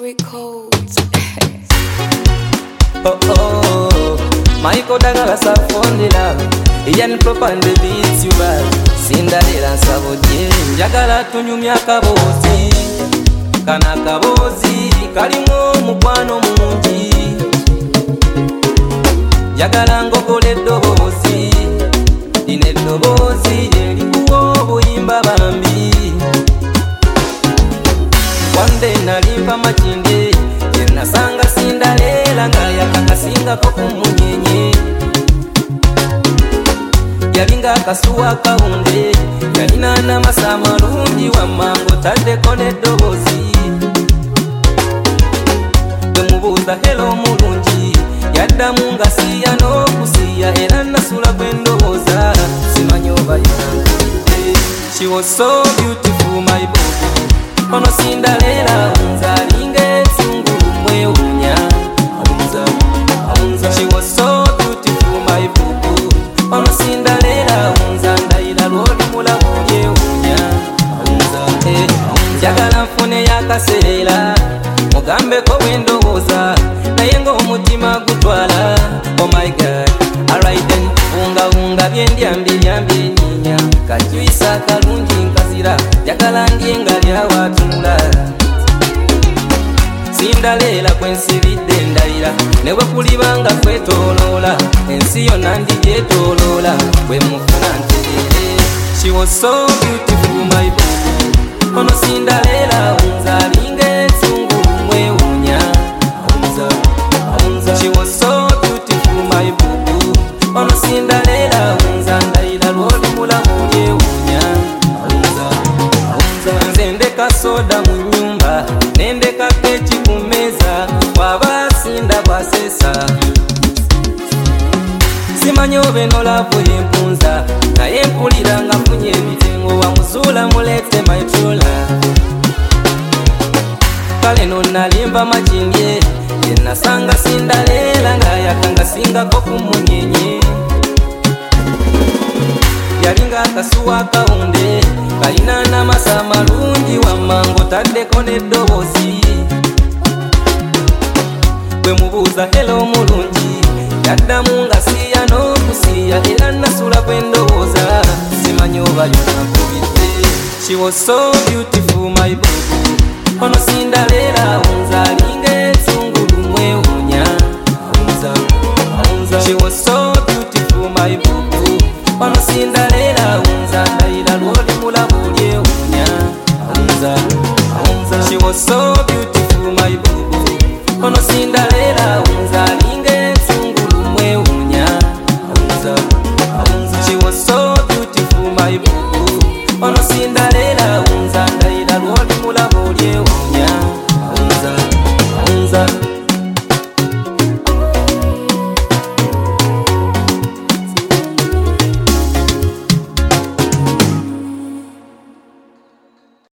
Records. Oh oh, Michael Dagala Safondela, Ian Propan the beats you bad. Cinderella Savoye, Jagala tunyumya kabozi, kana kabozi, kalimo mukwano mungi. Jagala ngogole dobozi, dine dobozi, yelikuwo buyimba bambi. One day nalimpa machinde, yenasanga Cinderella ngaya kakasinga ko munyenye. Yalinga kasuwa kaunde, yalina na masama lungi wa mango tade kone dobozi. Demubuza hello mulungi, yadda munga siya no kusiya era nasula kwendoza. Simanyoba yange, she was so beautiful my baby. Ono Cinderella unzalinge tsunguru mwe unya unza. She was so beautiful my boo. Ono Cinderella unzandaila loli mulabuye unya unza. Jagala mfune yakaseera mugambe ko wendowoza naye ng'omutima gutwala. Oh my God, alright then. Unga byambi nyinya kajuisa kalungi nkazira jagala ndyenga lya watula. Cinderella kwensibidde ndayira newe kulibanga kwetoloola ensi yonna ndigyetoloola bwe mufuna nterere. She was so beautiful my boo. Ono Cinderella unzalinga etsungulu mwewunya unza. She was so beautiful my boo. Ono Cinderella unzandaila lwoli mulabuye wunya unza. Nze ndeka soda mu nyumba nendeka keki ku mmeeza bw'aba Cinda bw'asesa. Simanyi oba eno laavu y'empunza naye mpulira nga mfunye ebitengo wamuzuula mulete my true love. Kale no nalimba makindye yenasanga Cinderella ng'ayaka singako ku munyenye. Yalinga akasuwa kaunde kalina n'amasa malungi wamango taddeko n'eddobozi. Bwe mubuuza hello mulungi yaddamu nga siya n'okusiya era nasula kwendowooza. Simanyi oba yonna nkubidde. She was so beautiful my boo. Ono Cinderella unzalinga etsungulu mwewunya unza. She was so beautiful my boo. Ono Cinderella unzandaila lwoli mulabulye wunya unza. She was so beautiful my boo. Ono Cinderella unzalinga etsungulu mwewunya unza. She was so beautiful my boo. Ono Cinderella unzandaila lwoli mulabulye wunya.